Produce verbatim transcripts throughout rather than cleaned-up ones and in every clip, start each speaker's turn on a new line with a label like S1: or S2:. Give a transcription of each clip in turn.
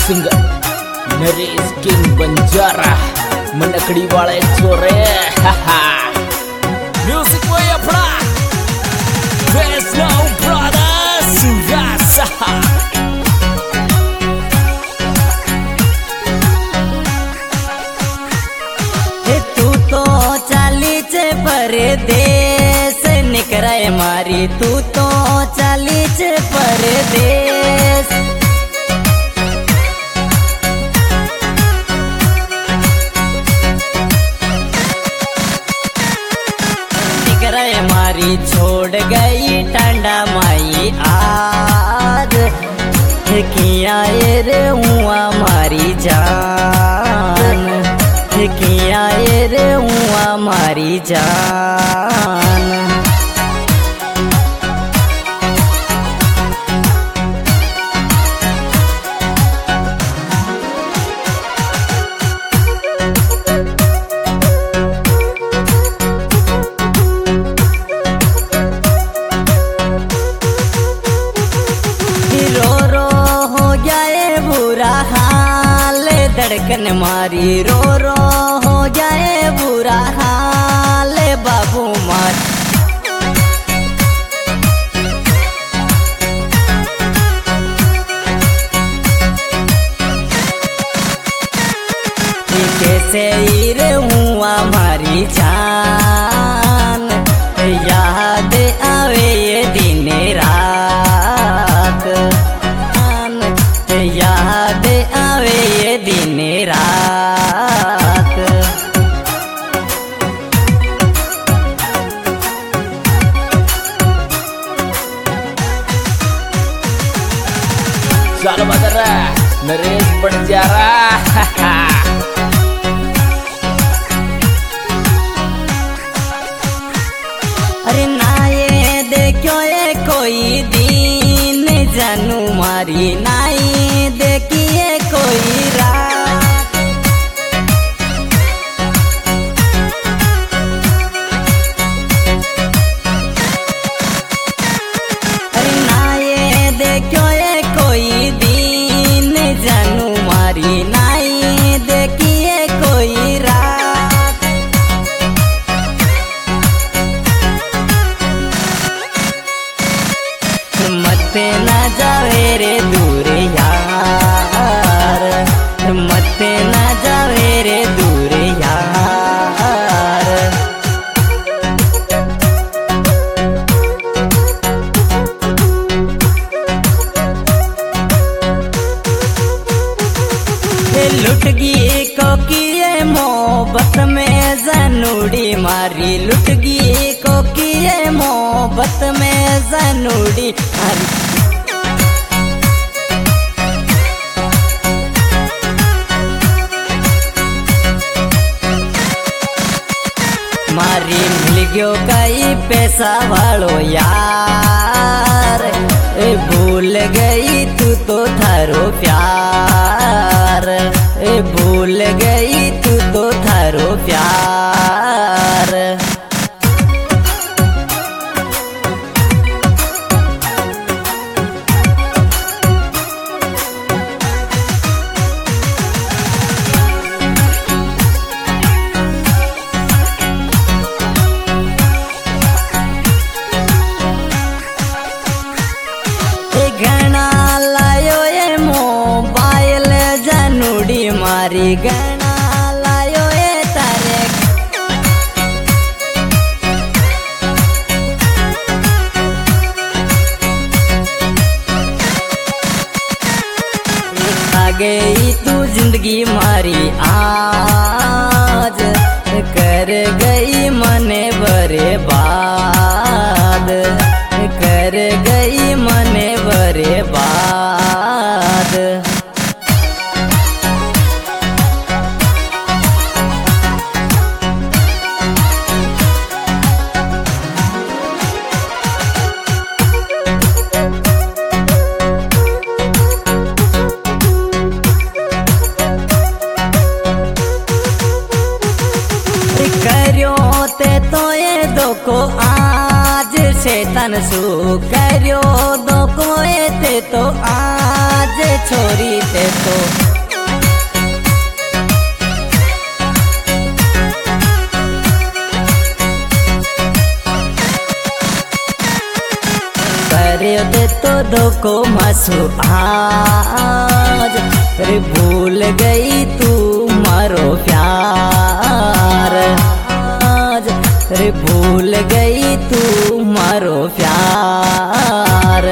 S1: Singer Naresh King Banjara Mankadi वाले चोरे music वो अपना वैष्णव ब्रदर्स वैसा
S2: तू तो चाली चे परदेश निकराए मारी तू तो चाली चे परदेश निकराए मारी छोड़ गई टांडा माई आज किया रे हुआ मारी जान किया रे हुआ मारी जान रो रो हो जाए बुरा हाल धड़कन मारी रो रो हो जाए बुरा हाल बाबू मार कैसे रे हुआ मारी जान याद आवे ये दिन रात याद आवे ये दिन रात
S1: चल बदरा नरेश बंजारा
S2: अरे ना ये देखो ये कोई दिन जानू मारी ना ये देखिए कोई रात अरे ना ये देखो ये कोई दिन जानू मारी ना ये देखिए कोई रात मत ना जावे रे दूर यार मत ना जावे रे दूर यार लुट गई को किए मोहब्बत में जानूड़ी मारी लुट गई को किए मोहब्बत में जानूड़ी मारी मारी मिल गयो कई पैसा वालो यार ए भूल गई तू तो थारो प्यार ए भूल गई तू तो थारो प्यार घना लायो ये मोबाइल जानूड़ी मारी घना लायो ये तारे आ गई तू जिंदगी मारी आज कर गई मने बर्बाद कर गई मने बर्बाद शू कर्यो दो कोए ते तो आज छोरी ते तो कर्यो दे तो दो को मासू आज रे भूल गई तू मारो प्यार आज रे भूल गई तू मारो प्यार।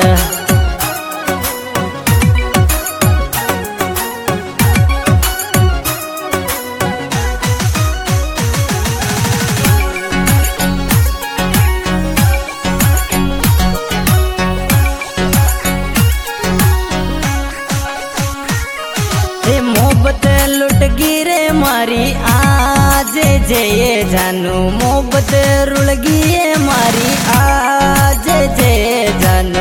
S2: मोहब्बत लुट गिरे मारी आज जय जानू मोहब्बत रुल गिए मारी आज जय जानू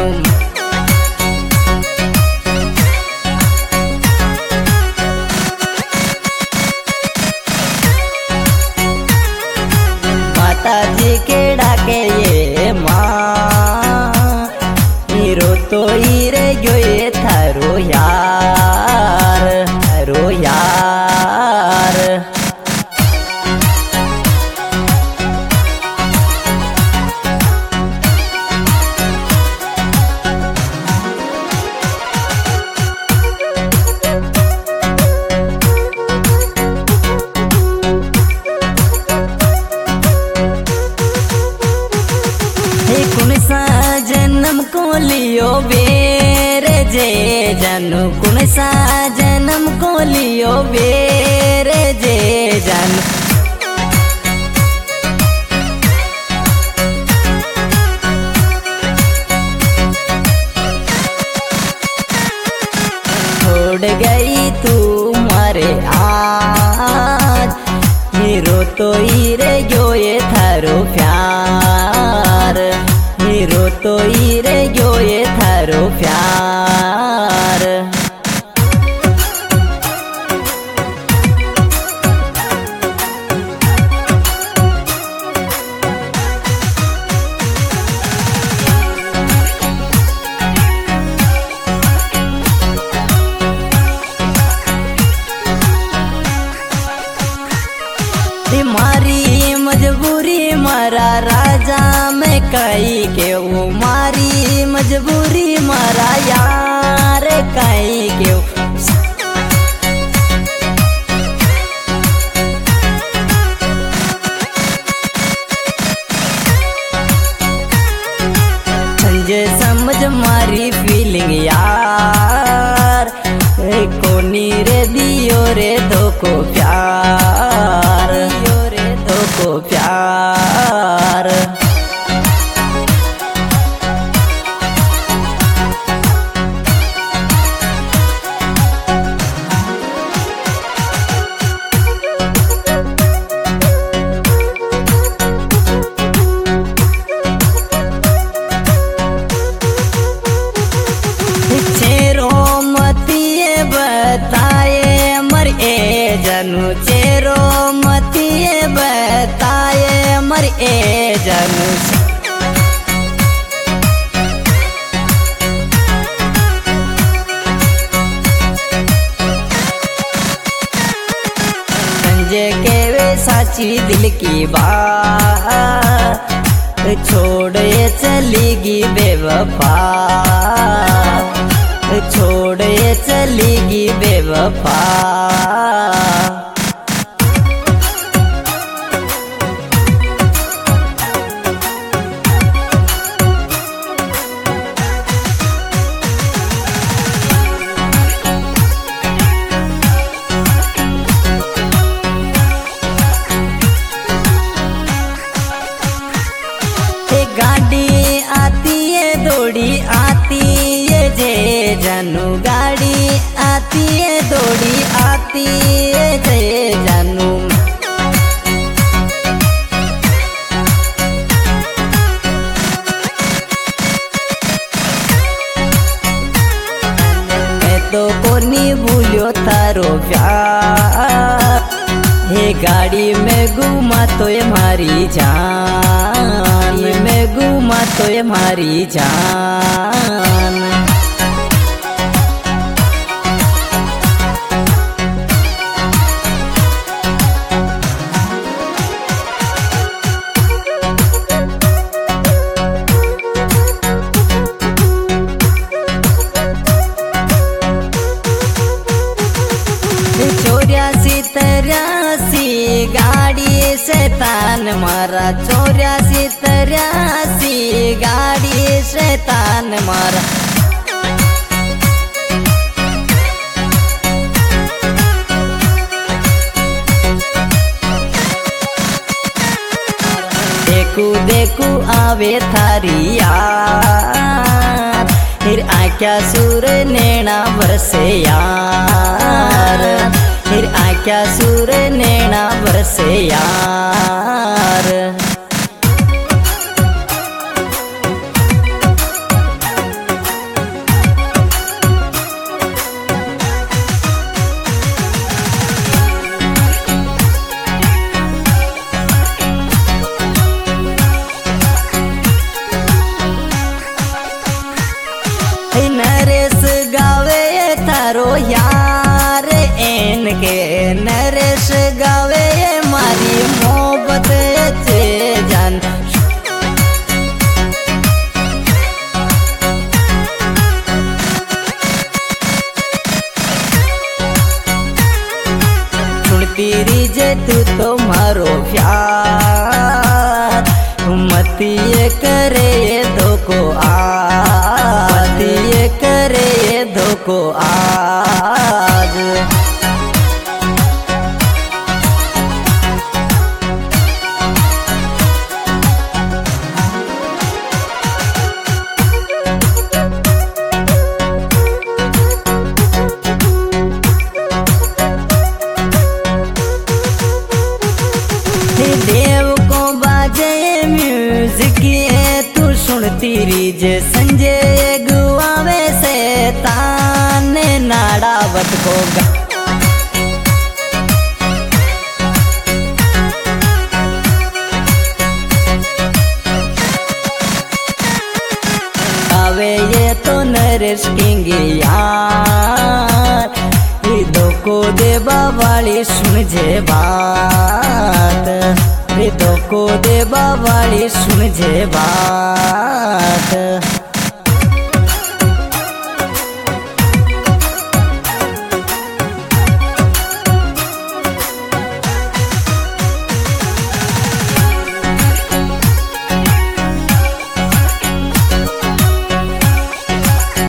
S2: माता जी के डाके ये माँ हीरो तो हीरे गयो ये थारो यार थारो यार। कुन सा जन्म को लियो बेरे जे जानू कुन सा जन्म को लियो बेरे जे जानू छोड़ गई तू मारे आज हीरो तो हीरे गयो ये थारो प्यार हीरो तो हीरे गयो ये थारो प्यार। मारी मजबूरी मारा राजा मैं कई के वो मारी मजबूरी मारा यार कई के संजय समझ मारी फीलिंग यार कोनी रे दियो रे दो को प्यार रे दो को प्यार। बताए मर ए जानू चेरो मतिए बताए मर ए जानू संजय के वे साची दिल की बात छोड़े चलेगी बेवफा छोड़े चलेगी बेवफा। गाड़ी आती है दौड़ी आती है जे जानू गाड़ी आती है दौड़ी आती है जे जानू मैं तो कोनी भूलियो तारो प्यार हे गाड़ी में घुमा तो ये मारी जान, में घुमा तो ये मारी जान। चौरासी तरासी गाड़ी शैतान मारा, चौरासी तरासी गाड़ी शैतान मारा। देखू देखू आवे थारी यार, फिर आक्या सूर नैना बरसे यार, फिर आक्या सूर नैना बरसे यार। नरेश गावे थारो यार एन के, नरेश गावे मारी मोहब्बत से जान। सुनती रीजे तू तो मारो प्यार, मती ये करे ये दो को आज, ये करे ये दो को आज। देव को बाजे म्यूजिक ये तू सुनती रीजे, संजय गुआवे से ताने नाड़ावत को गा। गावे ये तो नरेश किंग यार, दो को देवा वाली सुन जे बात, दो को देवा वाली सुन जे बात।